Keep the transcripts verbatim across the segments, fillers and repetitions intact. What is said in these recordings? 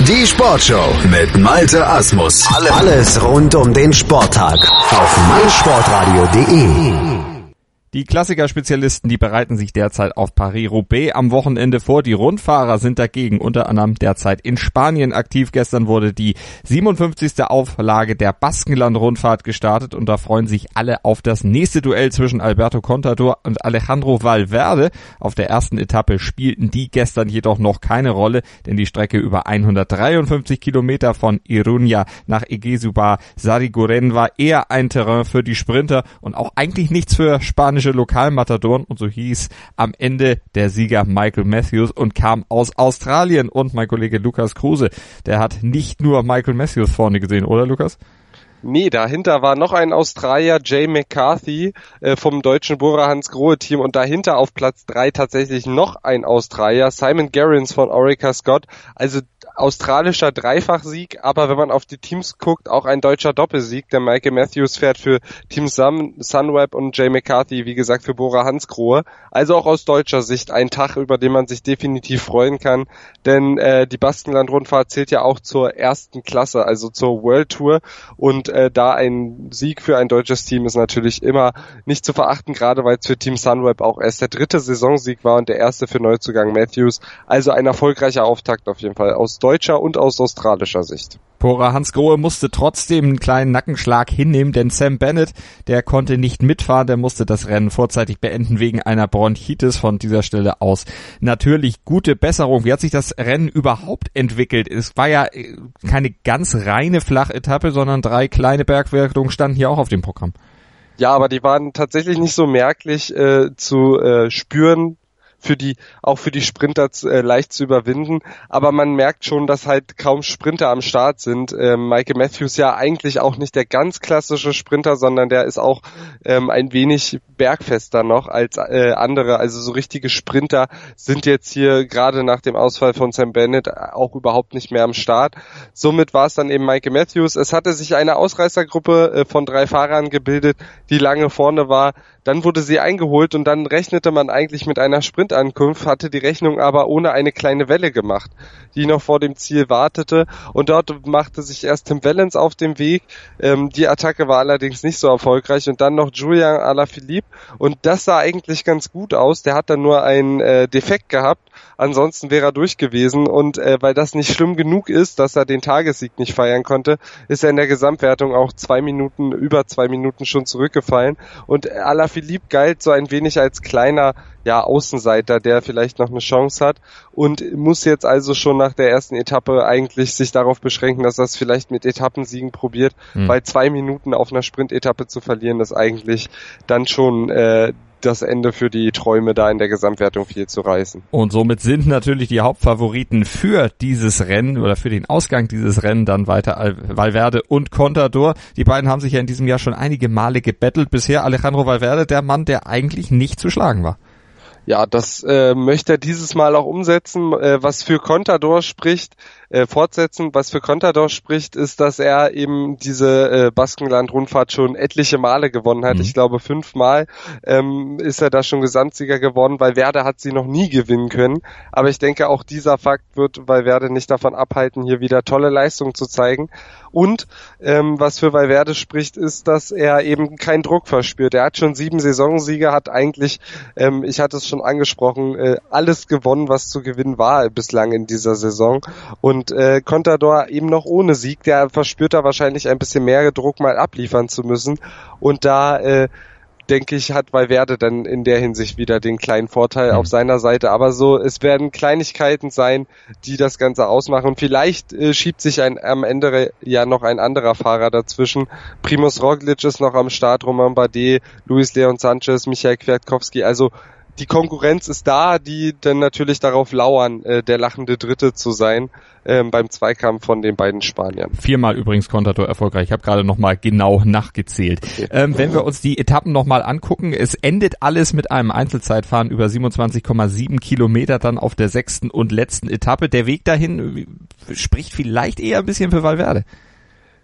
Die Sportshow mit Malte Asmus. Alles rund um den Sporttag auf meinsportradio punkt de. Die Klassiker-Spezialisten, die bereiten sich derzeit auf Paris-Roubaix am Wochenende vor. Die Rundfahrer sind dagegen unter anderem derzeit in Spanien aktiv. Gestern wurde die siebenundfünfzigste Auflage der Baskenland-Rundfahrt gestartet und da freuen sich alle auf das nächste Duell zwischen Alberto Contador und Alejandro Valverde. Auf der ersten Etappe spielten die gestern jedoch noch keine Rolle, denn die Strecke über hundertdreiundfünfzig Kilometer von Iruña nach Eguizuá-Sarriguren war eher ein Terrain für die Sprinter und auch eigentlich nichts für spanische Lokalmatadoren, und so hieß am Ende der Sieger Michael Matthews und kam aus Australien. Und mein Kollege Lukas Kruse, der hat nicht nur Michael Matthews vorne gesehen, oder Lukas? Nee, dahinter war noch ein Australier, Jay McCarthy äh, vom deutschen Bora Hansgrohe-Team, und dahinter auf Platz drei tatsächlich noch ein Australier, Simon Gerrans von Orica Scott. Also australischer Dreifachsieg, aber wenn man auf die Teams guckt, auch ein deutscher Doppelsieg. Der Michael Matthews fährt für Team Sun, Sunweb und Jay McCarthy, wie gesagt, für Bora Hansgrohe. Also auch aus deutscher Sicht ein Tag, über den man sich definitiv freuen kann, denn äh, die Baskenland-Rundfahrt zählt ja auch zur ersten Klasse, also zur World Tour, und äh, da ein Sieg für ein deutsches Team ist natürlich immer nicht zu verachten, gerade weil es für Team Sunweb auch erst der dritte Saisonsieg war und der erste für Neuzugang Matthews. Also ein erfolgreicher Auftakt auf jeden Fall aus deutscher und aus australischer Sicht. Bora Hansgrohe musste trotzdem einen kleinen Nackenschlag hinnehmen, denn Sam Bennett, der konnte nicht mitfahren, der musste das Rennen vorzeitig beenden wegen einer Bronchitis. Von dieser Stelle aus natürlich gute Besserung. Wie hat sich das Rennen überhaupt entwickelt? Es war ja keine ganz reine Flachetappe, sondern drei kleine Bergwertungen standen hier auch auf dem Programm. Ja, aber die waren tatsächlich nicht so merklich äh, zu äh, spüren, für die, auch für die Sprinter äh, leicht zu überwinden, aber man merkt schon, dass halt kaum Sprinter am Start sind. Ähm, Michael Matthews ja eigentlich auch nicht der ganz klassische Sprinter, sondern der ist auch ähm, ein wenig bergfester noch als äh, andere, also so richtige Sprinter sind jetzt hier gerade nach dem Ausfall von Sam Bennett auch überhaupt nicht mehr am Start. Somit war es dann eben Michael Matthews. Es hatte sich eine Ausreißergruppe äh, von drei Fahrern gebildet, die lange vorne war. Dann wurde sie eingeholt und dann rechnete man eigentlich mit einer Sprintankunft, hatte die Rechnung aber ohne eine kleine Welle gemacht, die noch vor dem Ziel wartete, und dort machte sich erst Tim Wellens auf den Weg. Ähm, die Attacke war allerdings nicht so erfolgreich, und dann noch Julian Alaphilippe, und das sah eigentlich ganz gut aus. Der hat dann nur einen äh, Defekt gehabt, ansonsten wäre er durch gewesen, und äh, weil das nicht schlimm genug ist, dass er den Tagessieg nicht feiern konnte, ist er in der Gesamtwertung auch zwei Minuten, über zwei Minuten schon zurückgefallen, und Alaphilippe galt so ein wenig als kleiner, ja, Außenseiter, der vielleicht noch eine Chance hat, und muss jetzt also schon nach der ersten Etappe eigentlich sich darauf beschränken, dass er es vielleicht mit Etappensiegen probiert, mhm. weil zwei Minuten auf einer Sprintetappe zu verlieren, ist eigentlich dann schon äh, das Ende für die Träume, da in der Gesamtwertung viel zu reißen. Und somit sind natürlich die Hauptfavoriten für dieses Rennen oder für den Ausgang dieses Rennen dann weiter Valverde und Contador. Die beiden haben sich ja in diesem Jahr schon einige Male gebettelt. Bisher Alejandro Valverde, der Mann, der eigentlich nicht zu schlagen war. Ja, das äh, möchte er dieses Mal auch umsetzen. Äh, was für Contador spricht, äh, fortsetzen, was für Contador spricht, ist, dass er eben diese äh, Baskenland-Rundfahrt schon etliche Male gewonnen hat. Mhm. Ich glaube, fünfmal ähm, ist er da schon Gesamtsieger geworden. Valverde hat sie noch nie gewinnen können. Aber ich denke, auch dieser Fakt wird Valverde nicht davon abhalten, hier wieder tolle Leistungen zu zeigen. Und ähm, was für Valverde spricht, ist, dass er eben keinen Druck verspürt. Er hat schon sieben Saisonsiege, hat eigentlich, ähm, ich hatte es schon angesprochen, äh, alles gewonnen, was zu gewinnen war bislang in dieser Saison. Und äh, Contador eben noch ohne Sieg, der verspürt da wahrscheinlich ein bisschen mehr Druck, mal abliefern zu müssen. Und da äh, denke ich, hat Valverde dann in der Hinsicht wieder den kleinen Vorteil mhm. auf seiner Seite. Aber so, es werden Kleinigkeiten sein, die das Ganze ausmachen. Und vielleicht äh, schiebt sich ein, am Ende ja noch ein anderer Fahrer dazwischen. Primož Roglič ist noch am Start, Romain Bardet, Luis Leon Sanchez, Michael Kwiatkowski. Also die Konkurrenz ist da, die dann natürlich darauf lauern, äh, der lachende Dritte zu sein ähm, beim Zweikampf von den beiden Spaniern. Viermal übrigens Contador erfolgreich. Ich habe gerade nochmal genau nachgezählt. Okay. Ähm, wenn wir uns die Etappen nochmal angucken, es endet alles mit einem Einzelzeitfahren über siebenundzwanzig Komma sieben Kilometer dann auf der sechsten und letzten Etappe. Der Weg dahin spricht vielleicht eher ein bisschen für Valverde.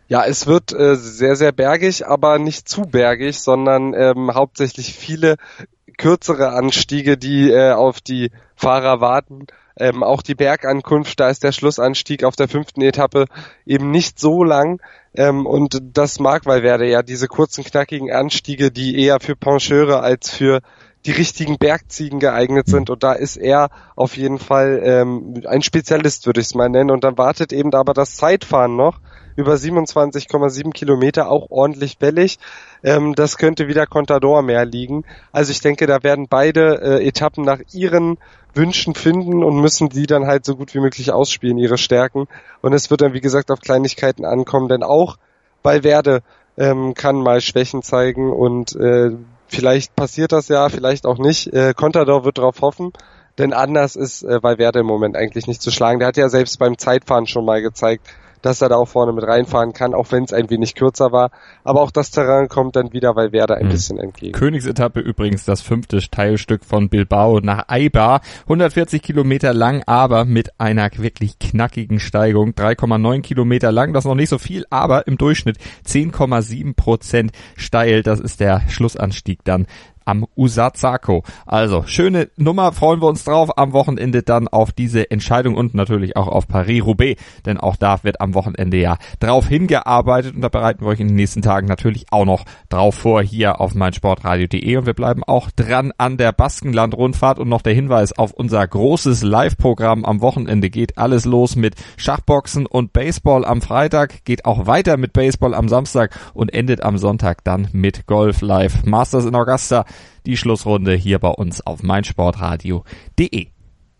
Ja, es wird äh, sehr, sehr bergig, aber nicht zu bergig, sondern ähm, hauptsächlich viele kürzere Anstiege, die äh, auf die Fahrer warten. Ähm, auch die Bergankunft, da ist der Schlussanstieg auf der fünften Etappe eben nicht so lang. Ähm, und das mag Valverde ja, diese kurzen, knackigen Anstiege, die eher für Pencheure als für die richtigen Bergziegen geeignet sind. Und da ist er auf jeden Fall ähm, ein Spezialist, würde ich es mal nennen. Und dann wartet eben aber das Zeitfahren noch über siebenundzwanzig Komma sieben Kilometer, auch ordentlich wellig. Ähm, das könnte wieder Contador mehr liegen. Also ich denke, da werden beide äh, Etappen nach ihren Wünschen finden und müssen die dann halt so gut wie möglich ausspielen, ihre Stärken. Und es wird dann, wie gesagt, auf Kleinigkeiten ankommen, denn auch Valverde ähm, kann mal Schwächen zeigen und äh, vielleicht passiert das ja, vielleicht auch nicht. Äh, Contador wird darauf hoffen, denn anders ist äh, Valverde im Moment eigentlich nicht zu schlagen. Der hat ja selbst beim Zeitfahren schon mal gezeigt, dass er da auch vorne mit reinfahren kann, auch wenn es ein wenig kürzer war. Aber auch das Terrain kommt dann wieder Valverde ein mhm. bisschen entgegen. Königsetappe übrigens das fünfte Teilstück von Bilbao nach Eibar. hundertvierzig Kilometer lang, aber mit einer wirklich knackigen Steigung. drei Komma neun Kilometer lang, das ist noch nicht so viel, aber im Durchschnitt zehn Komma sieben Prozent steil. Das ist der Schlussanstieg dann am Usazaco. Also, schöne Nummer, freuen wir uns drauf. Am Wochenende dann auf diese Entscheidung und natürlich auch auf Paris-Roubaix, denn auch da wird am Wochenende ja drauf hingearbeitet und da bereiten wir euch in den nächsten Tagen natürlich auch noch drauf vor hier auf meinsportradio punkt de und wir bleiben auch dran an der Baskenland-Rundfahrt und noch der Hinweis auf unser großes Live-Programm am Wochenende. Geht alles los mit Schachboxen und Baseball am Freitag, geht auch weiter mit Baseball am Samstag und endet am Sonntag dann mit Golf Live. Masters in Augusta, die Schlussrunde hier bei uns auf meinsportradio punkt de.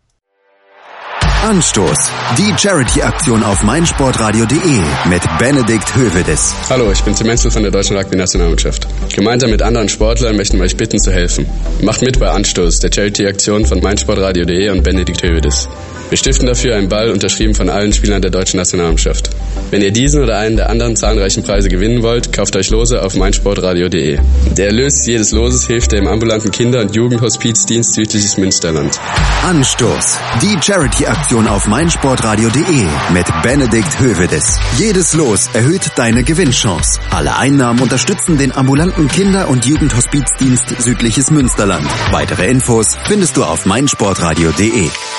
Anstoß. Die Charity-Aktion auf meinsportradio punkt de mit Benedikt Hövedes. Hallo, ich bin Tim Menzel von der Deutschen Rugby-Nationalmannschaft. Gemeinsam mit anderen Sportlern möchten wir euch bitten zu helfen. Macht mit bei Anstoß, der Charity-Aktion von meinsportradio punkt de und Benedikt Hövedes. Wir stiften dafür einen Ball, unterschrieben von allen Spielern der Deutschen Nationalmannschaft. Wenn ihr diesen oder einen der anderen zahlreichen Preise gewinnen wollt, kauft euch Lose auf meinsportradio punkt de. Der Erlös jedes Loses hilft dem ambulanten Kinder- und Jugendhospizdienst Südliches Münsterland. Anstoß. Die Charity-Aktion auf meinsportradio punkt de mit Benedikt Hövedes. Jedes Los erhöht deine Gewinnchance. Alle Einnahmen unterstützen den ambulanten Kinder- und Jugendhospizdienst Südliches Münsterland. Weitere Infos findest du auf meinsportradio punkt de.